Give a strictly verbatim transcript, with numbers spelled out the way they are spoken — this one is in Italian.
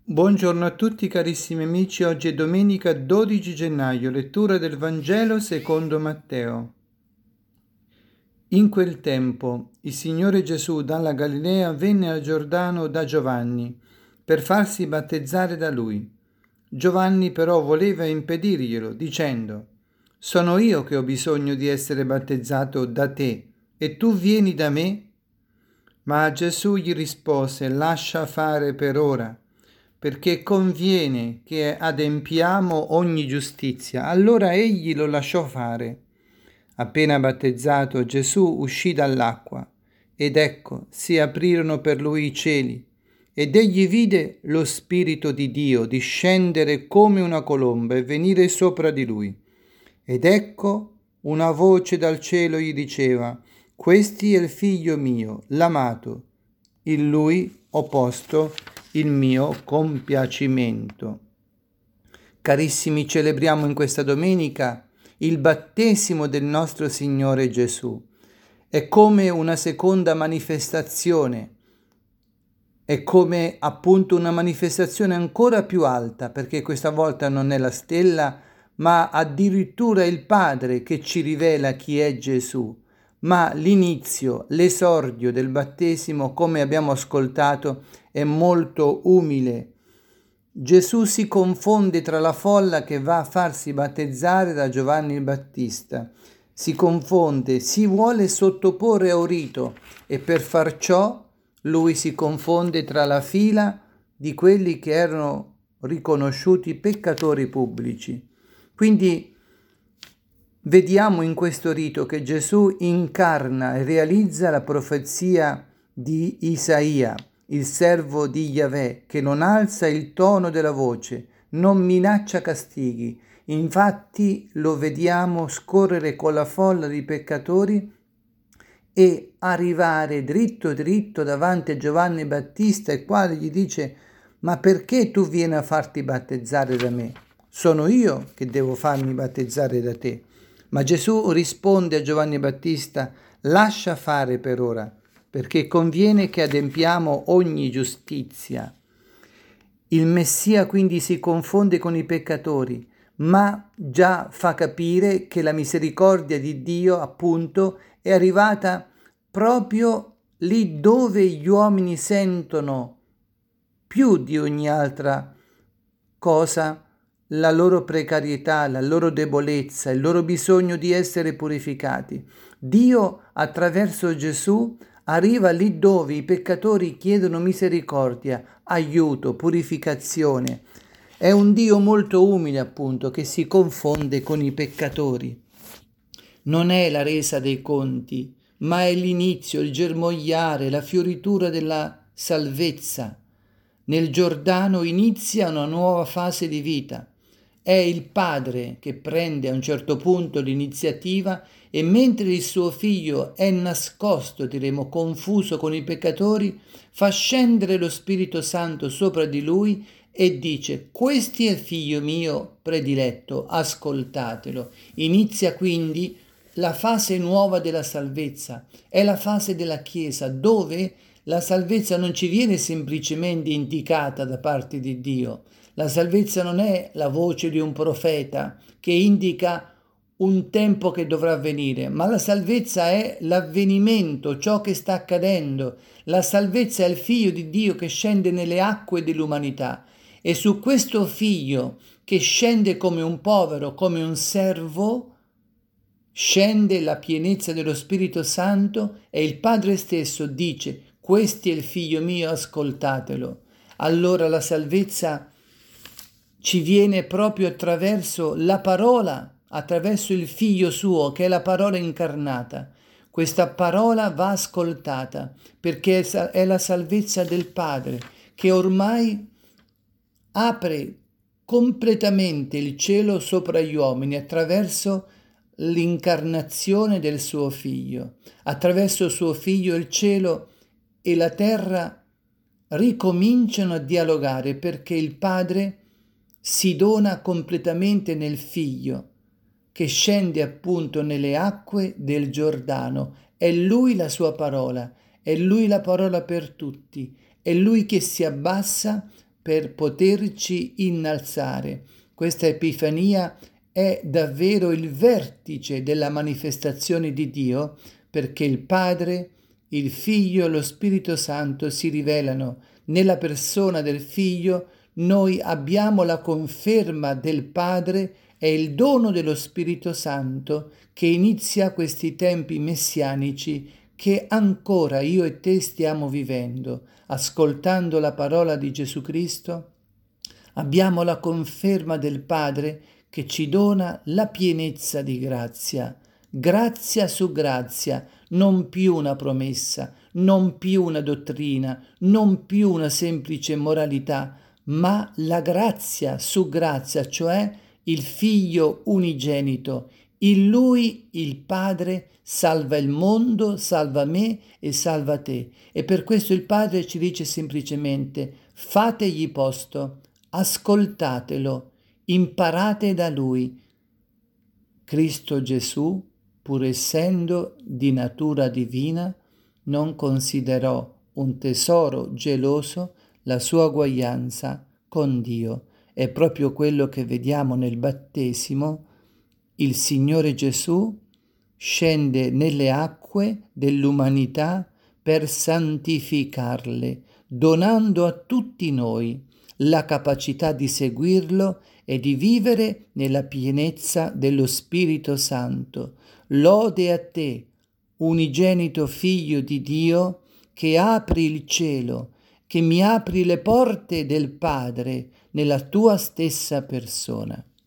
Buongiorno a tutti carissimi amici, oggi è domenica dodici gennaio, lettura del Vangelo secondo Matteo. In quel tempo il Signore Gesù dalla Galilea venne al Giordano da Giovanni per farsi battezzare da lui. Giovanni però voleva impedirglielo, dicendo: «Sono io che ho bisogno di essere battezzato da te, e tu vieni da me?» Ma Gesù gli rispose: «Lascia fare per ora, perché conviene che adempiamo ogni giustizia». Allora egli lo lasciò fare. Appena battezzato, Gesù uscì dall'acqua, ed ecco, si aprirono per lui i cieli, ed egli vide lo Spirito di Dio discendere come una colomba e venire sopra di lui. Ed ecco, una voce dal cielo gli diceva: «Questi è il figlio mio, l'amato, in lui ho posto il mio compiacimento». Carissimi, celebriamo in questa domenica il battesimo del nostro Signore Gesù. È come una seconda manifestazione, è come appunto una manifestazione ancora più alta, perché questa volta non è la stella, ma addirittura il Padre che ci rivela chi è Gesù. Ma l'inizio, l'esordio del battesimo, come abbiamo ascoltato, è molto umile. Gesù si confonde tra la folla che va a farsi battezzare da Giovanni il Battista. Si confonde, si vuole sottoporre a un rito, e per far ciò lui si confonde tra la fila di quelli che erano riconosciuti peccatori pubblici. Quindi vediamo in questo rito che Gesù incarna e realizza la profezia di Isaia, il servo di Yahweh, che non alza il tono della voce, non minaccia castighi. Infatti lo vediamo scorrere con la folla di peccatori e arrivare dritto dritto davanti a Giovanni Battista, il quale gli dice: «Ma perché tu vieni a farti battezzare da me? Sono io che devo farmi battezzare da te». Ma Gesù risponde a Giovanni Battista: «Lascia fare per ora, perché conviene che adempiamo ogni giustizia». Il Messia quindi si confonde con i peccatori, ma già fa capire che la misericordia di Dio, appunto, è arrivata proprio lì dove gli uomini sentono più di ogni altra cosa la loro precarietà, la loro debolezza, il loro bisogno di essere purificati. Dio, attraverso Gesù, arriva lì dove i peccatori chiedono misericordia, aiuto, purificazione. È un Dio molto umile, appunto, che si confonde con i peccatori. Non è la resa dei conti, ma è l'inizio, il germogliare, la fioritura della salvezza. Nel Giordano inizia una nuova fase di vita. È il Padre che prende a un certo punto l'iniziativa, e mentre il suo figlio è nascosto, diremo confuso con i peccatori, fa scendere lo Spirito Santo sopra di lui e dice: «Questo è il figlio mio prediletto, ascoltatelo». Inizia quindi la fase nuova della salvezza, è la fase della Chiesa, dove la salvezza non ci viene semplicemente indicata da parte di Dio. La salvezza non è la voce di un profeta che indica un tempo che dovrà avvenire, ma la salvezza è l'avvenimento, ciò che sta accadendo. La salvezza è il Figlio di Dio che scende nelle acque dell'umanità, e su questo Figlio che scende come un povero, come un servo, scende la pienezza dello Spirito Santo, e il Padre stesso dice: «Questo è il figlio mio, ascoltatelo». Allora la salvezza ci viene proprio attraverso la parola, attraverso il figlio suo, che è la parola incarnata. Questa parola va ascoltata, perché è la salvezza del Padre, che ormai apre completamente il cielo sopra gli uomini attraverso l'incarnazione del suo figlio. Attraverso il suo figlio il cielo e la terra ricominciano a dialogare, perché il Padre si dona completamente nel figlio, che scende appunto nelle acque del Giordano. È lui la sua parola, è lui la parola per tutti, è lui che si abbassa per poterci innalzare. Questa Epifania è davvero il vertice della manifestazione di Dio, perché il Padre, il Figlio e lo Spirito Santo si rivelano. Nella persona del Figlio noi abbiamo la conferma del Padre e il dono dello Spirito Santo che inizia questi tempi messianici che ancora io e te stiamo vivendo. Ascoltando la parola di Gesù Cristo, abbiamo la conferma del Padre che ci dona la pienezza di grazia, grazia su grazia, non più una promessa, non più una dottrina, non più una semplice moralità, ma la grazia su grazia, cioè il Figlio unigenito. In Lui il Padre salva il mondo, salva me e salva te. E per questo il Padre ci dice semplicemente: fategli posto, ascoltatelo, imparate da Lui. Cristo Gesù, pur essendo di natura divina, non considerò un tesoro geloso la sua uguaglianza con Dio. È proprio quello che vediamo nel battesimo. Il Signore Gesù scende nelle acque dell'umanità per santificarle, donando a tutti noi la capacità di seguirlo e di vivere nella pienezza dello Spirito Santo. Lode a te, unigenito Figlio di Dio, che apri il cielo, che mi apri le porte del Padre nella tua stessa persona.